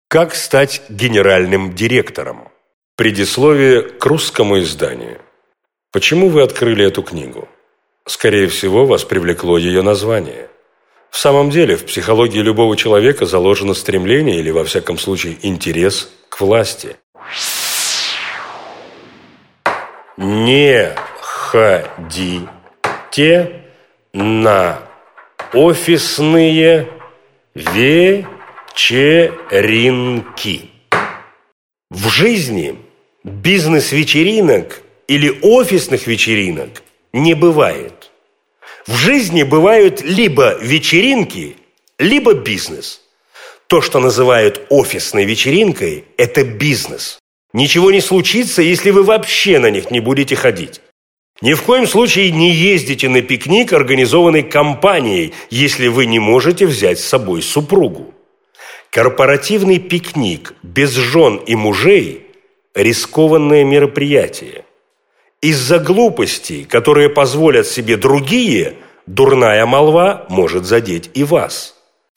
Как стать генеральным директором? Предисловие к русскому изданию. Почему вы открыли эту книгу? Скорее всего, вас привлекло ее название. В самом деле, в психологии любого человека заложено стремление или, во всяком случае, интерес к власти. Не ходите на офисные вечеринки. В жизни бизнес-вечеринок или офисных вечеринок не бывает. В жизни бывают либо вечеринки, либо бизнес. То, что называют офисной вечеринкой, это бизнес. Ничего не случится, если вы вообще на них не будете ходить. Ни в коем случае не ездите на пикник, организованный компанией, если вы не можете взять с собой супругу. Корпоративный пикник без жен и мужей – рискованное мероприятие. Из-за глупостей, которые позволят себе другие, дурная молва может задеть и вас.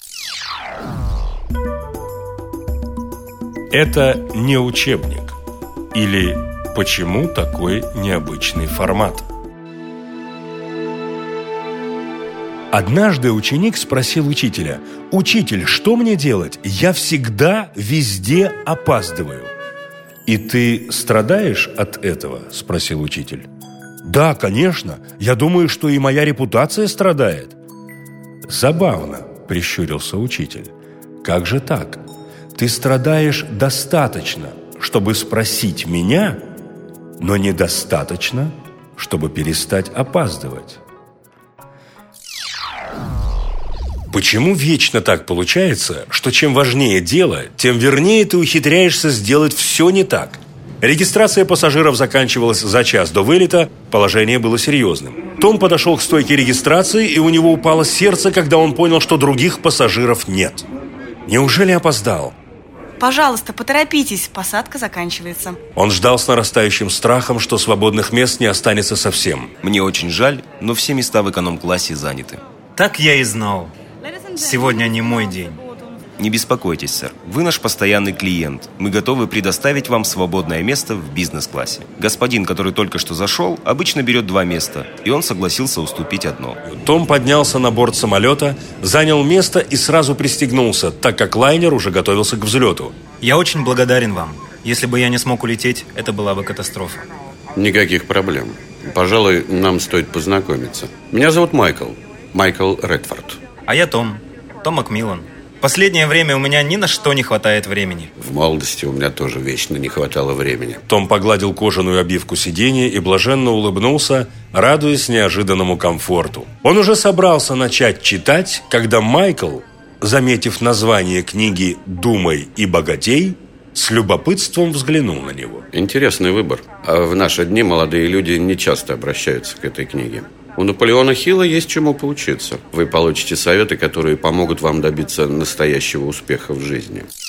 Это не учебник. Или почему такой необычный формат? Однажды ученик спросил учителя: «Учитель, что мне делать? Я всегда везде опаздываю». «И ты страдаешь от этого?» – спросил учитель. «Да, конечно. Я думаю, что и моя репутация страдает». «Забавно», – прищурился учитель. «Как же так? Ты страдаешь достаточно, чтобы спросить меня, но недостаточно, чтобы перестать опаздывать». Почему вечно так получается, что чем важнее дело, тем вернее ты ухитряешься сделать все не так? Регистрация пассажиров заканчивалась за час до вылета, положение было серьезным. Том подошел к стойке регистрации, и у него упало сердце, когда он понял, что других пассажиров нет. Неужели опоздал? Пожалуйста, поторопитесь, посадка заканчивается. Он ждал с нарастающим страхом, что свободных мест не останется совсем. Мне очень жаль, но все места в эконом-классе заняты. Так я и знал. Сегодня не мой день. Не беспокойтесь, сэр. Вы наш постоянный клиент. Мы готовы предоставить вам свободное место в бизнес-классе. Господин, который только что зашел, обычно берет 2 места, и он согласился уступить одно. Том поднялся на борт самолета, занял место и сразу пристегнулся, так как лайнер уже готовился к взлету. Я очень благодарен вам. Если бы я не смог улететь, это была бы катастрофа. Никаких проблем. Пожалуй, нам стоит познакомиться. Меня зовут Майкл Редфорд. А я Том Макмиллан. Последнее время у меня ни на что не хватает времени. В молодости у меня тоже вечно не хватало времени. Том погладил кожаную обивку сиденья и блаженно улыбнулся, радуясь неожиданному комфорту. Он уже собрался начать читать, когда Майкл, заметив название книги «Думай и богатей», с любопытством взглянул на него. Интересный выбор. А в наши дни молодые люди не часто обращаются к этой книге. У Наполеона Хилла есть чему поучиться. Вы получите советы, которые помогут вам добиться настоящего успеха в жизни.